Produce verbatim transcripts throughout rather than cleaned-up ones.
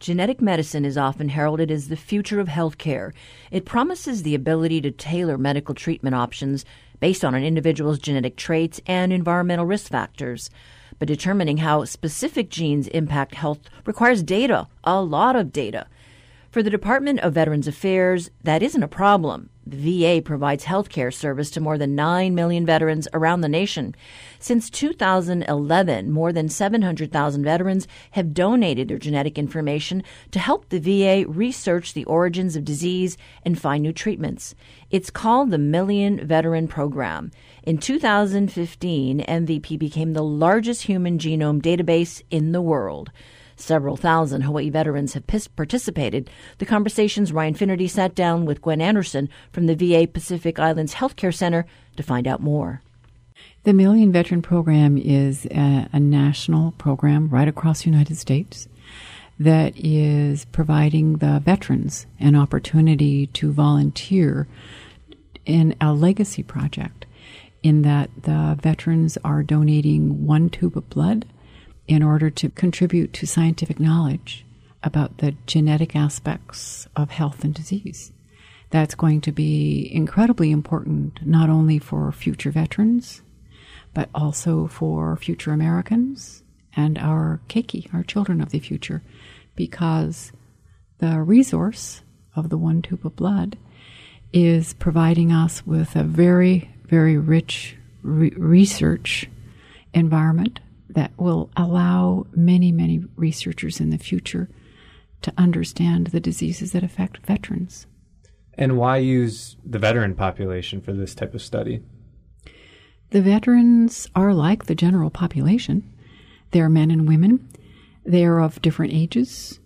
Genetic medicine is often heralded as the future of healthcare. It promises the ability to tailor medical treatment options based on an individual's genetic traits and environmental risk factors. But determining how specific genes impact health requires data, a lot of data. For the Department of Veterans Affairs, that isn't a problem. The V A provides health care service to more than nine million veterans around the nation. Since two thousand eleven, more than seven hundred thousand veterans have donated their genetic information to help the V A research the origins of disease and find new treatments. It's called the Million Veteran Program. In two thousand fifteen, M V P became the largest human genome database in the world. Several thousand Hawaii veterans have participated. The Conversation's Ryan Finnerty sat down with Gwen Anderson from the V A Pacific Islands Healthcare Center to find out more. The Million Veteran Program is a, a national program right across the United States that is providing the veterans an opportunity to volunteer in a legacy project, in that the veterans are donating one tube of blood in order to contribute to scientific knowledge about the genetic aspects of health and disease. That's going to be incredibly important, not only for future veterans, but also for future Americans and our keiki, our children of the future, because the resource of the one tube of blood is providing us with a very, very rich re- research environment that will allow many, many researchers in the future to understand the diseases that affect veterans. And why use the veteran population for this type of study? The veterans are like the general population. They're men and women. They are of different ages.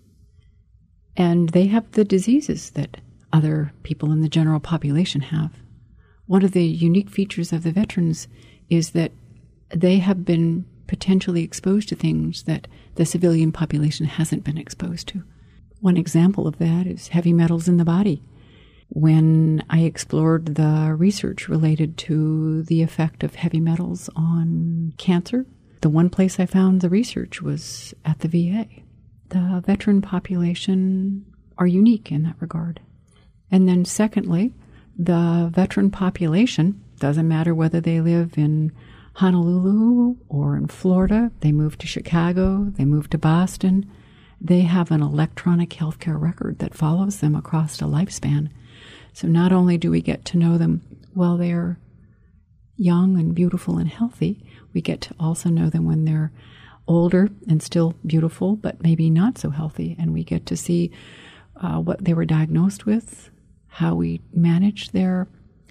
And they have the diseases that other people in the general population have. One of the unique features of the veterans is that they have been potentially exposed to things that the civilian population hasn't been exposed to. One example of that is heavy metals in the body. When I explored the research related to the effect of heavy metals on cancer, the one place I found the research was at the V A. The veteran population are unique in that regard. And then secondly, the veteran population, doesn't matter whether they live in Honolulu or in Florida, they move to Chicago, they move to Boston, they have an electronic healthcare record that follows them across a lifespan. So not only do we get to know them while they're young and beautiful and healthy, we get to also know them when they're older and still beautiful, but maybe not so healthy. And we get to see uh, what they were diagnosed with, how we manage their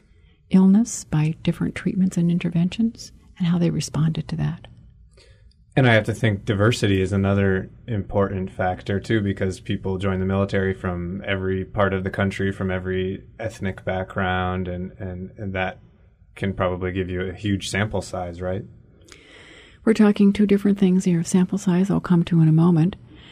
illness by different treatments and interventions, and how they responded to that. And I have to think diversity is another important factor, too, because people join the military from every part of the country, from every ethnic background, and, and, and that can probably give you a huge sample size, right? We're talking two different things here. Sample size I'll come to in a moment.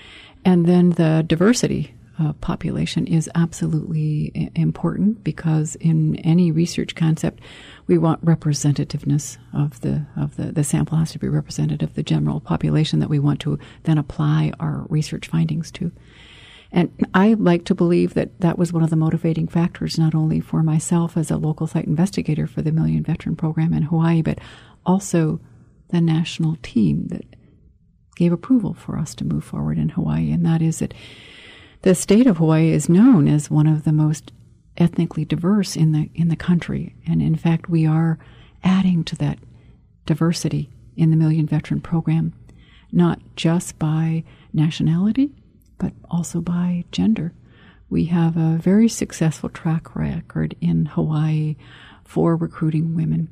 And then the diversity uh, population is absolutely I- important because in any research concept, we want representativeness of the of the, the sample has to be representative of the general population that we want to then apply our research findings to. And I like to believe that that was one of the motivating factors, not only for myself as a local site investigator for the Million Veteran Program in Hawaii, but also the national team that gave approval for us to move forward in Hawaii. And that is that the state of Hawaii is known as one of the most ethnically diverse in the in the country. And in fact, we are adding to that diversity in the Million Veteran Program, not just by nationality, but also by gender. We have a very successful track record in Hawaii for recruiting women.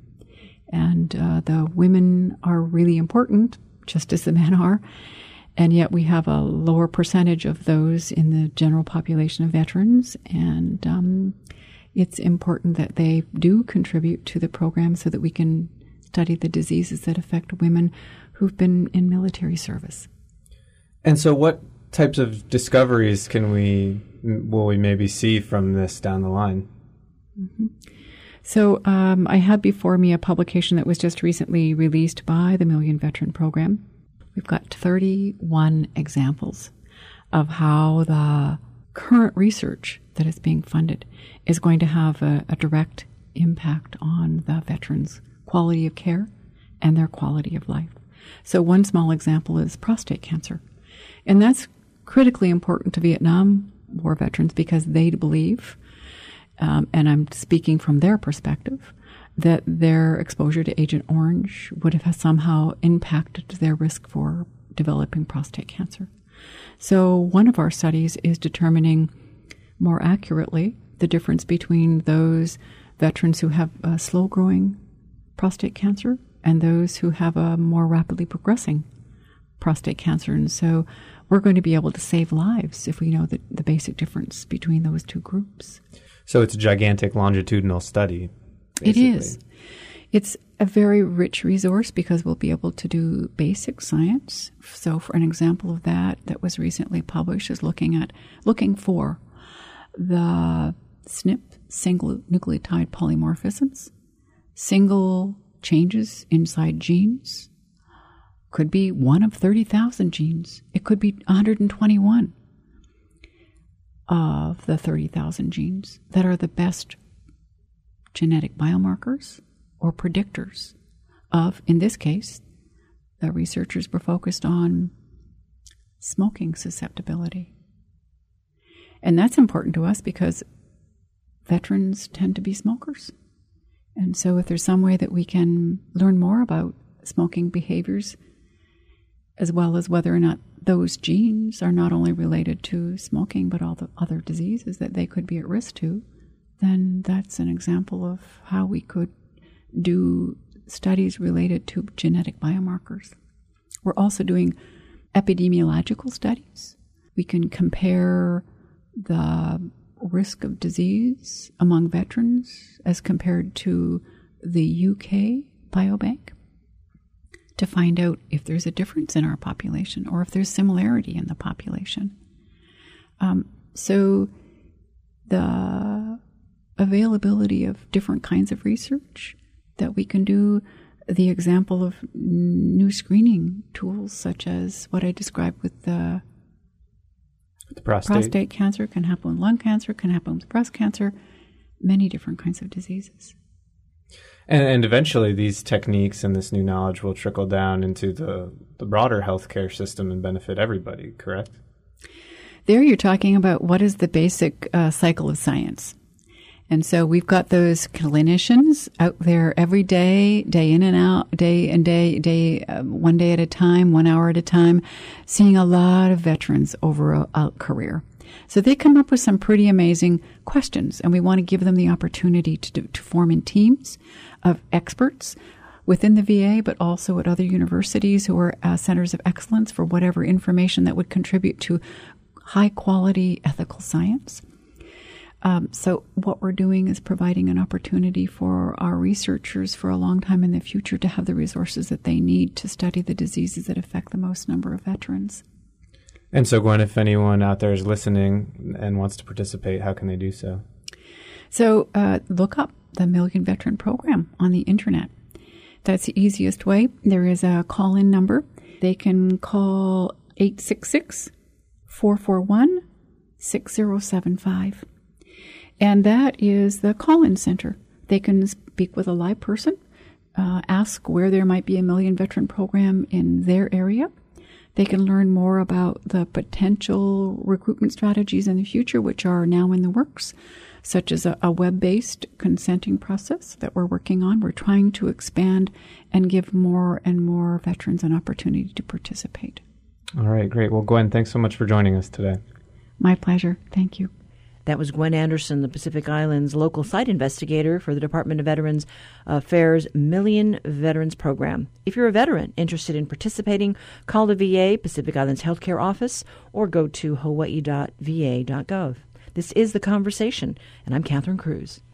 And uh, the women are really important, just as the men are. And yet we have a lower percentage of those in the general population of veterans. And um, it's important that they do contribute to the program so that we can study the diseases that affect women who've been in military service. And so what types of discoveries can we, will we maybe see from this down the line? Mm-hmm. So um, I have before me a publication that was just recently released by the Million Veteran Program. We've got thirty-one examples of how the current research that is being funded is going to have a, a direct impact on the veterans' quality of care and their quality of life. So one small example is prostate cancer. And that's critically important to Vietnam War veterans because they believe, um, and I'm speaking from their perspective, that their exposure to Agent Orange would have somehow impacted their risk for developing prostate cancer. So one of our studies is determining more accurately the difference between those veterans who have uh, slow-growing prostate cancer and those who have a more rapidly progressing prostate cancer. And so we're going to be able to save lives if we know the, the basic difference between those two groups. So it's a gigantic longitudinal study, basically. It is. It's a very rich resource because we'll be able to do basic science. So for an example of that that was recently published is looking at looking for the S N P, single nucleotide polymorphisms, single changes inside genes. Could be one of thirty thousand genes. It could be one hundred twenty-one of the thirty thousand genes that are the best genetic biomarkers or predictors of, in this case, the researchers were focused on smoking susceptibility. And that's important to us because veterans tend to be smokers. And so if there's some way that we can learn more about smoking behaviors, as well as whether or not those genes are not only related to smoking, but all the other diseases that they could be at risk to, then that's an example of how we could do studies related to genetic biomarkers. We're also doing epidemiological studies. We can compare the risk of disease among veterans as compared to the U K Biobank to find out if there's a difference in our population or if there's similarity in the population. Um, so the availability of different kinds of research that we can do, the example of new screening tools such as what I described with the, the prostate. prostate cancer, can happen with lung cancer, can happen with breast cancer, many different kinds of diseases. And, and eventually these techniques and this new knowledge will trickle down into the, the broader healthcare system and benefit everybody, correct? There you're talking about what is the basic uh, cycle of science. And so we've got those clinicians out there every day, day in and out, day and day, day, uh, one day at a time, one hour at a time, seeing a lot of veterans over a, a career. So they come up with some pretty amazing questions, and we want to give them the opportunity to, do, to form in teams of experts within the V A, but also at other universities who are uh, centers of excellence for whatever information that would contribute to high-quality ethical science. Um, so what we're doing is providing an opportunity for our researchers for a long time in the future to have the resources that they need to study the diseases that affect the most number of veterans. And so, Gwen, if anyone out there is listening and wants to participate, how can they do so? So uh, look up the Million Veteran Program on the internet. That's the easiest way. There is a call-in number. They can call eight six six, four four one, six zero seven five. And that is the call-in center. They can speak with a live person, uh, ask where there might be a Million Veteran Program in their area. They can learn more about the potential recruitment strategies in the future, which are now in the works, such as a, a web-based consenting process that we're working on. We're trying to expand and give more and more veterans an opportunity to participate. All right, great. Well, Gwen, thanks so much for joining us today. My pleasure. Thank you. That was Gwen Anderson, the Pacific Islands local site investigator for the Department of Veterans Affairs Million Veterans Program. If you're a veteran interested in participating, call the V A Pacific Islands Healthcare Office or go to hawaii dot v a dot gov. This is The Conversation, and I'm Catherine Cruz.